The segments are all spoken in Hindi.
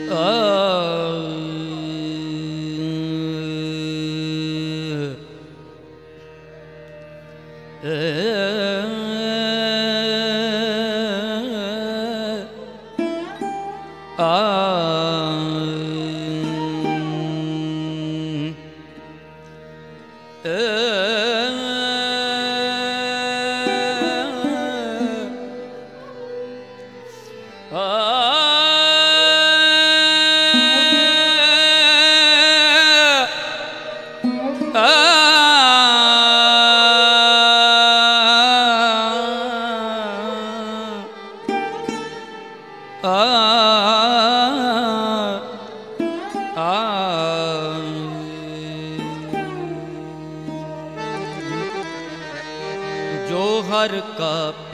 जो हर का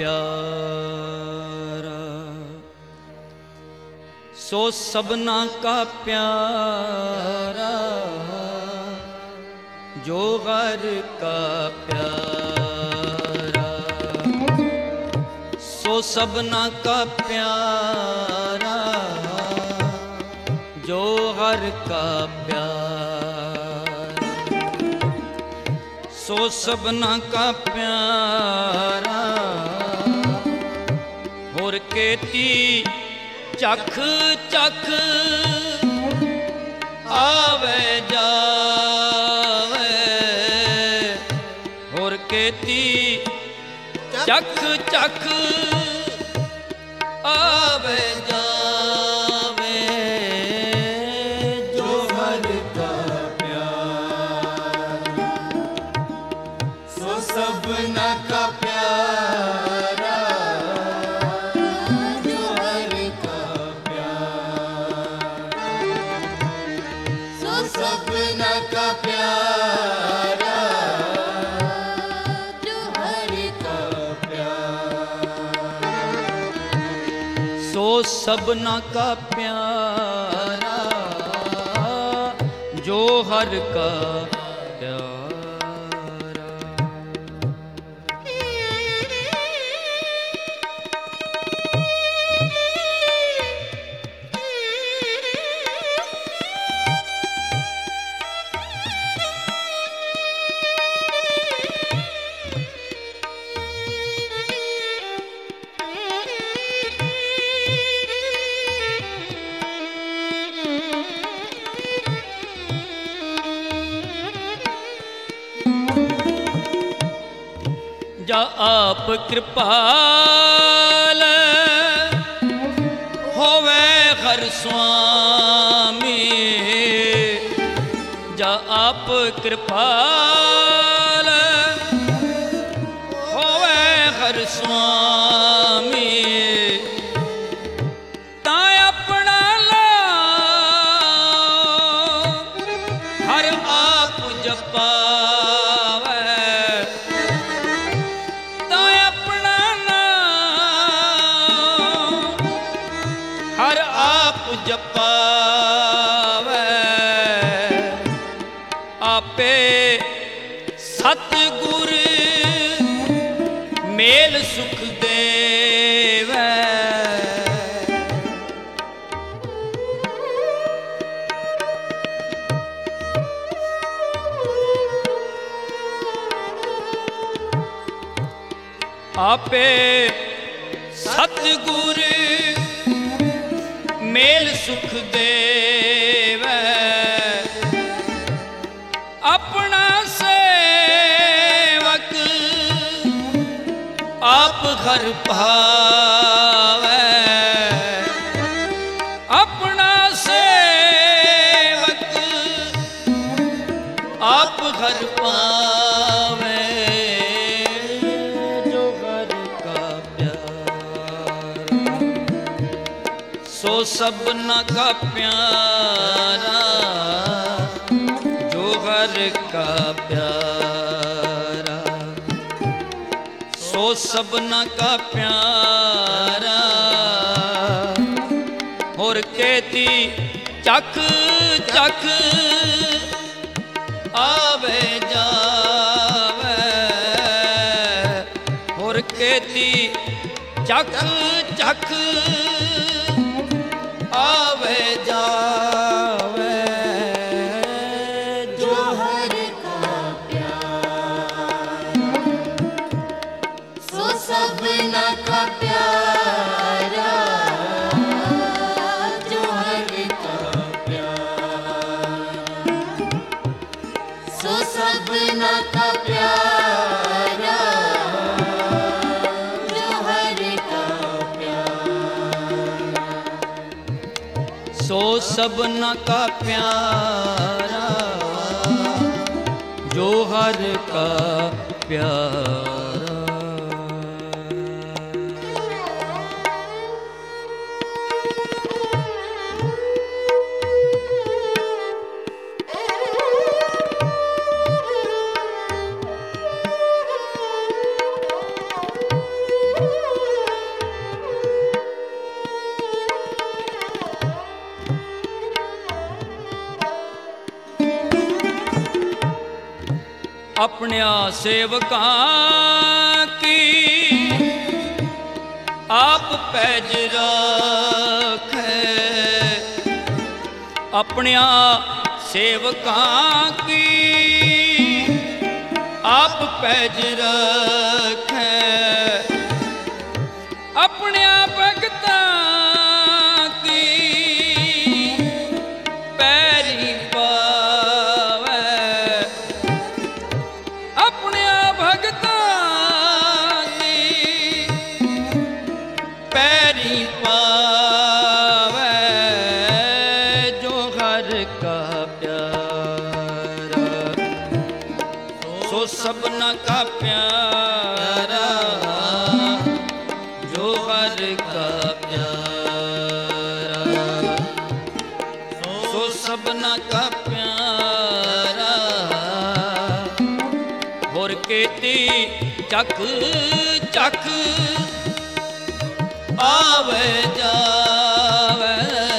प्यारा सो सबना का प्यारा, जो हर का प्यारा सो सबना का प्यारा, जो हर का प्यारा सो सबना का प्यारा। होर केती चख चख आवे जावे, होर केती चख चख आवे जावे, जो हर का प्यार सो सबना का प्यारा, जो हर का प्यार सो सबना का प्यारा, जो हर का प्यार सो सबना का प्यारा, जो हर का प्यारा। जा आप कृपाल होवे हर स्वामी, जा आप कृपाल होवे हर स्वामी, ता अपना नाम हर आप जपा, जपावे आपे सतगुर मेल सुख देवे, आपे सतगुर मेल सुख देवे, अपना सेवक आप घर भावे, अपना सेवक आप घर पावे, जो घर का प्यार सो सबना का प्यारा, जो हर का प्यारा सो सबना का प्यारा। होर केती चख चख आवे जावे, होर केती चख चख आवे जा सो सबना का प्यारा, जो हर का प्यारा। अपने सेवकां की आप पैज रखे, अपने सेवकां की आप पैज रखे, अपने भगतां की पैरी पावे, अपने भगतां की पैरी पावे, जो हर का प्यारा, सो सबना का प्यारा, जो हर का प्यारा, सो सबना का प्यारा। होर केती चक चक आवे जावे,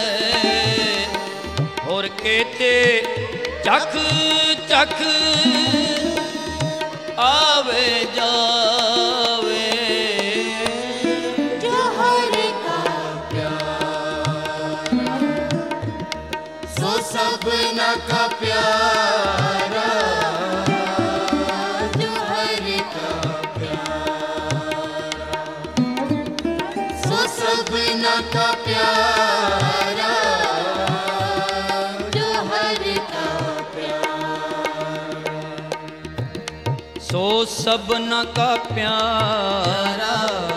होर केते चक चक आवे जावे, जो हर का प्यारा, सो सबना का प्यारा, जो हर का प्यारा, सो सबना का प्यारा, जो हर का प्यारा, सो सबना का प्यारा,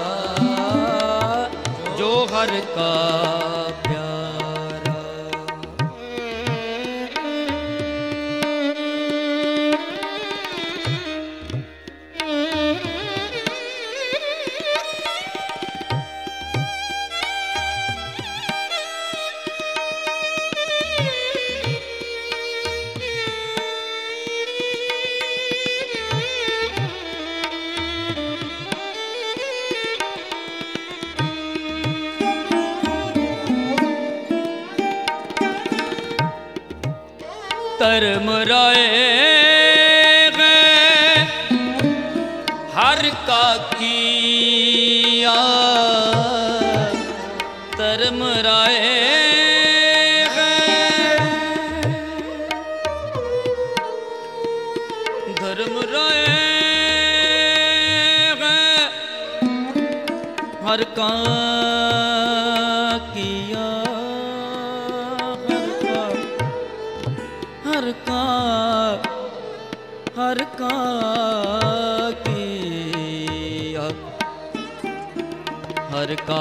जो हर का प्यारा। धर्म राय हर का किया, धर्म राय धर्म राय हर का किया, हर का हर का किया, हर का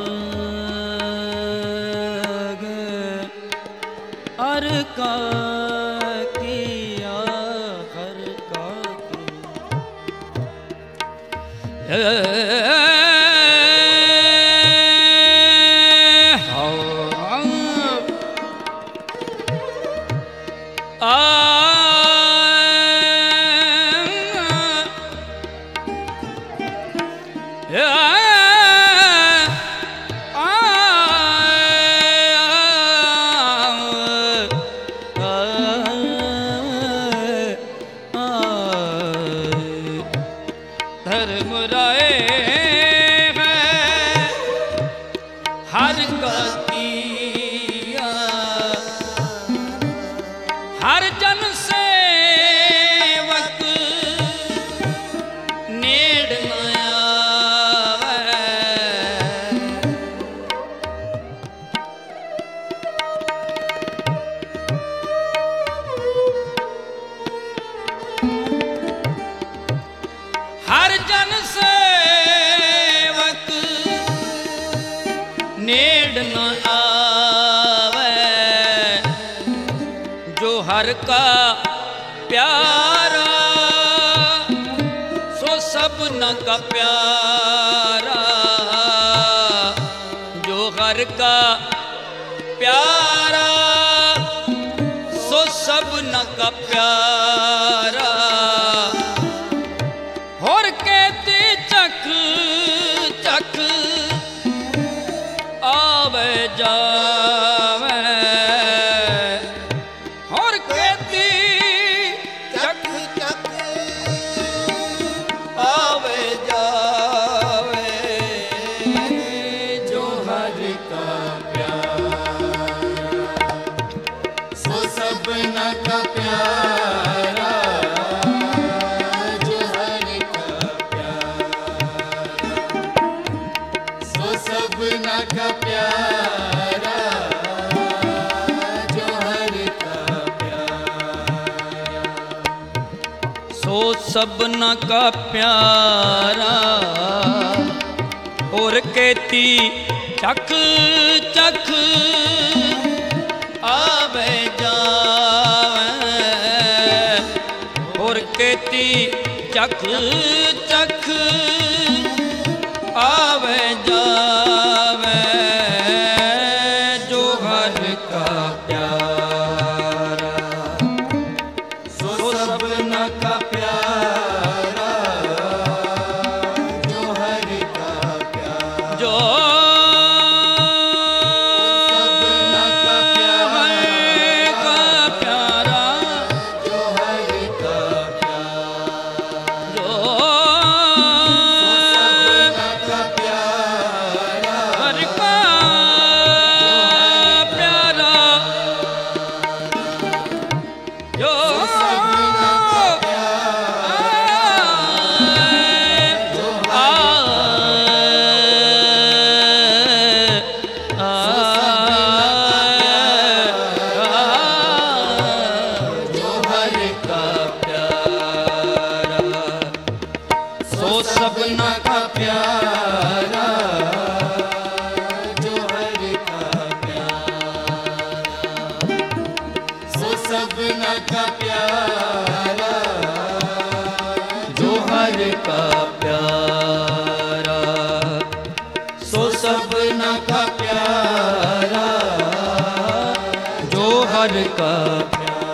हर का किया, हर का किया। धर्म राय हर का किया, हर जन सेवक नेड़ न आवे, हर जन सेवक नेड़ न आवे, हर का प्यारा सो सबना का प्यारा, जो हर का प्यारा सो सबना का प्यारा। और कहते चख चख आवे जावे, और कहती चख चख आवे जावे, जो हर का प्यारा सो सबना का प्यारा, जो हर का प्यारा सो सबना का प्यारा, जो हर का प्यारा सो सबना का प्यारा। और कहती चख चख आवे जावे, और कहती चख चख आवे जावे, जो हर का प्यारा सो सबना का प्यारा, जो हर का प्यारा, जो सबना का प्यारा, जो हर का प्यारा, जो सबना का प्यारा, हर का प्यारा, जो सबना का जो हर का प्यारा, सो सबना का प्यारा, जो हर का प्यारा, सो सबना का प्यारा, जो हर का प्यारा, सो सबना का प्यारा, जो हर का प्यारा।